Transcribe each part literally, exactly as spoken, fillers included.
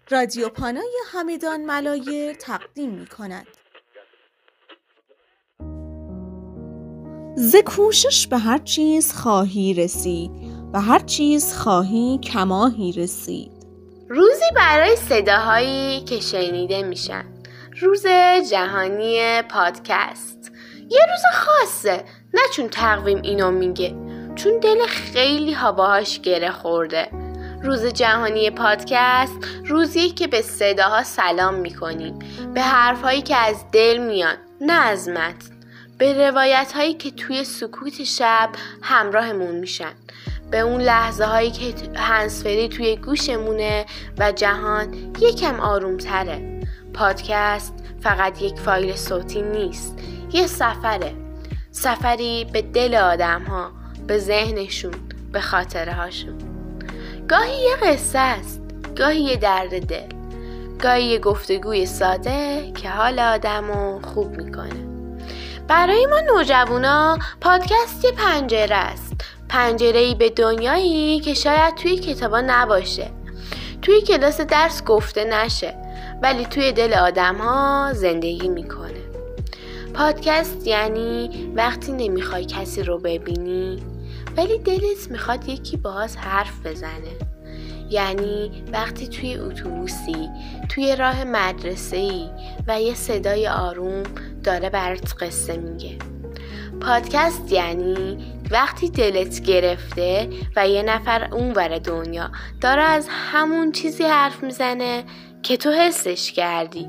رادیو پانای همدان ملایر تقدیم می کند. ز کوشش به هر چیز خواهی رسید و هر چیز خواهی کماهی رسید. روزی برای صداهایی که شنیده میشن، روز جهانی پادکست. یه روز خاصه، نه چون تقویم اینو میگه، چون دل خیلی ها باهاش گره خورده. روز جهانی پادکست روزیه که به صداها سلام میکنیم، به حرفهایی که از دل میان، نه از متن، به روایت هایی که توی سکوت شب همراهمون میشن، به اون لحظه هایی که هندزفری توی گوشمونه و جهان یکم آروم تره. پادکست فقط یک فایل صوتی نیست، یه سفره، سفری به دل آدم ها، به ذهنشون، به خاطره هاشون. گاهی یه قصه است، گاهی یه درد دل، گاهی یه گفتگوی ساده که حال آدمو خوب میکنه. برای ما نوجوانا پادکست یه پنجره است، پنجره‌ای به دنیایی که شاید توی کتابا نباشه، توی کلاس درس گفته نشه، ولی توی دل آدم‌ها زندگی میکنه. پادکست یعنی وقتی نمیخوای کسی رو ببینی ولی دلت میخواد یکی باهاش حرف بزنه. یعنی وقتی توی اتوبوسی، توی راه مدرسه‌ای و یه صدای آروم داره برات قصه میگه. پادکست یعنی وقتی دلت گرفته و یه نفر اونور دنیا داره از همون چیزی حرف میزنه که تو حسش کردی.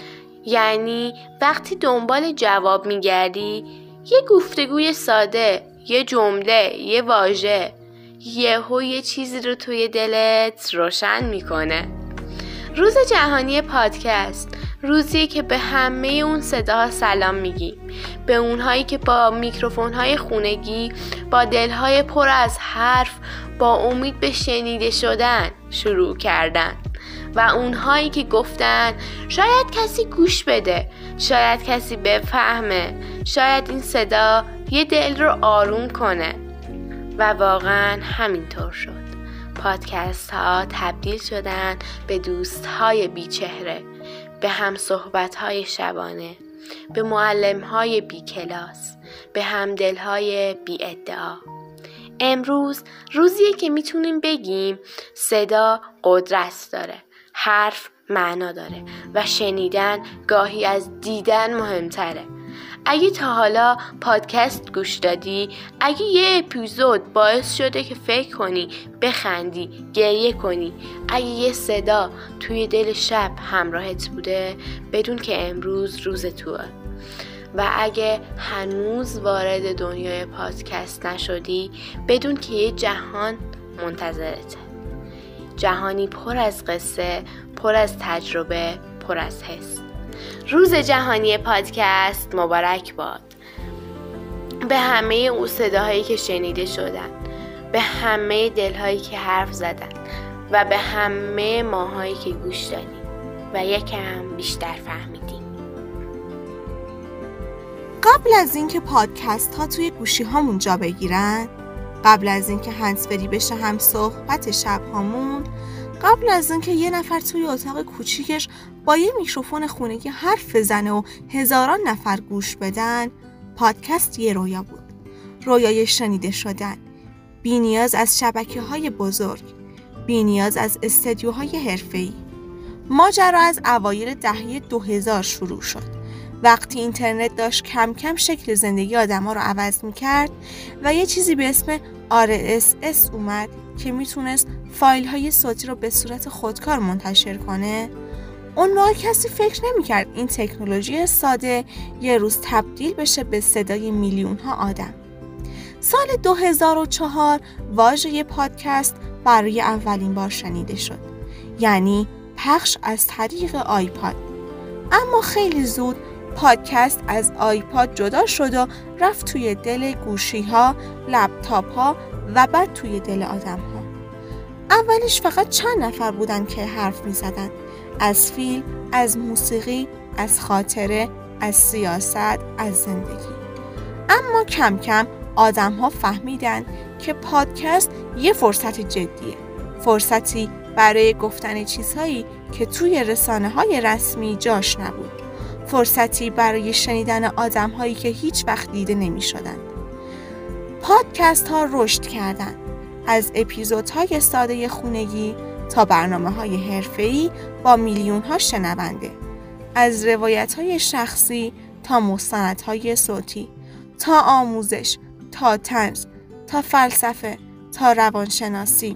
یعنی وقتی دنبال جواب میگردی، یه گفتگوی ساده، یه جمله، یه واژه، یهو یه چیزی رو توی دلت روشن میکنه. روز جهانی پادکست روزی که به همه اون صداها سلام میگیم، به اونهایی که با میکروفون‌های خونگی، با دلهای پر از حرف، با امید به شنیده شدن شروع کردن، و اونهایی که گفتن شاید کسی گوش بده، شاید کسی بفهمه، شاید این صدا یه دل رو آروم کنه. و واقعا همینطور شد. پادکست ها تبدیل شدن به دوست های بی چهره، به هم صحبت های شبانه، به معلم های بی کلاس، به همدل های بی ادعا. امروز روزیه که میتونیم بگیم صدا قدرت داره، حرف معنا داره و شنیدن گاهی از دیدن مهمتره. اگه تا حالا پادکست گوش دادی، اگه یه اپیزود باعث شده که فکر کنی، بخندی، گریه کنی، اگه یه صدا توی دل شب همراهت بوده، بدون که امروز روز توه. و اگه هنوز وارد دنیای پادکست نشدی، بدون که یه جهان منتظرته، جهانی پر از قصه، پر از تجربه، پر از حس. روز جهانی پادکست مبارک باد به همه اون صداهایی که شنیده شدن، به همه دلهایی که حرف زدن و به همه ماهایی که گوش دادیم و یکم بیشتر فهمیدیم. قبل از اینکه پادکست ها توی گوشی هامون جا بگیرن، قبل از اینکه هندزفری بشه هم صحبت شب هامون، قبل از اینکه یه نفر توی اتاق کوچیکش با یه میکروفون خونگی حرف بزنه و هزاران نفر گوش بدن، پادکست یه رویا بود. رویای شنیده شدن، بی نیاز از شبکه‌های بزرگ، بی نیاز از استدیوهای حرفه‌ای. ماجرا از اوایل دهه دو هزار شروع شد، وقتی اینترنت داشت کم کم شکل زندگی آدم‌ها رو عوض می‌کرد و یه چیزی به اسم آر اس اس اومد که میتونست فایل‌های صوتی رو به صورت خودکار منتشر کنه. اون موقع کسی فکر نمی‌کرد این تکنولوژی ساده یه روز تبدیل بشه به صدای میلیون‌ها آدم. سال دو هزار و چهار واژه پادکست برای اولین بار شنیده شد، یعنی پخش از طریق آیپاد. اما خیلی زود پادکست از آیپاد جدا شد و رفت توی دل گوشی‌ها، لپتاپ‌ها و بعد توی دل آدم‌ها. اولش فقط چند نفر بودن که حرف می‌زدن، از فیلم، از موسیقی، از خاطره، از سیاست، از زندگی. اما کم کم آدم‌ها فهمیدن که پادکست یه فرصت جدیه، فرصتی برای گفتن چیزهایی که توی رسانه‌های رسمی جاش نبود. فرصتی برای شنیدن آدم‌هایی که هیچ وقت دیده نمی‌شدند. پادکست ها رشد کردند. از اپیزودهای ساده خونگی تا برنامه‌های حرفه‌ای با میلیون‌ها شنونده. از روایت‌های شخصی تا مستندهای صوتی، تا آموزش، تا طنز، تا فلسفه، تا روانشناسی.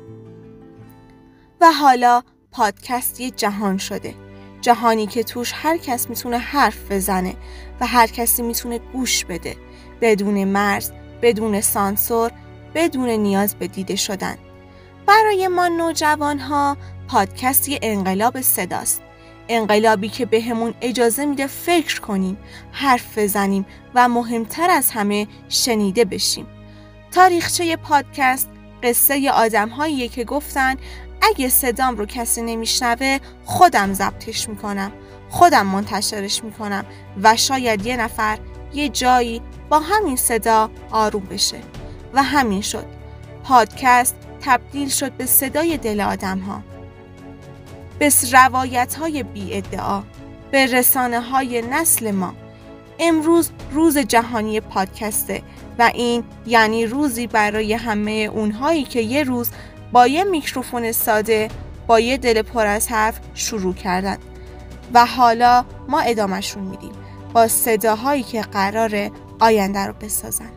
و حالا پادکست یه جهان شده. جهانی که توش هر کس میتونه حرف بزنه و هر کسی میتونه گوش بده، بدون مرز، بدون سانسور، بدون نیاز به دیده شدن. برای ما نوجوان‌ها پادکست یه انقلاب صداست. انقلابی که بهمون اجازه میده فکر کنیم، حرف بزنیم و مهمتر از همه شنیده بشیم. تاریخچه پادکست قصه آدم‌هاییه که گفتن اگه صدام رو کسی نمیشنوه خودم ضبطش میکنم، خودم منتشرش میکنم و شاید یه نفر یه جایی با همین صدا آروم بشه. و همین شد. پادکست تبدیل شد به صدای دل آدم‌ها، به روایت‌های بی ادعا، به رسانه‌های نسل ما. امروز روز جهانی پادکسته و این یعنی روزی برای همه اونهایی که یه روز با یه میکروفون ساده، با یه دل پر از حرف شروع کردن و حالا ما ادامهشون میدیم با صداهایی که قراره آینده رو بسازن.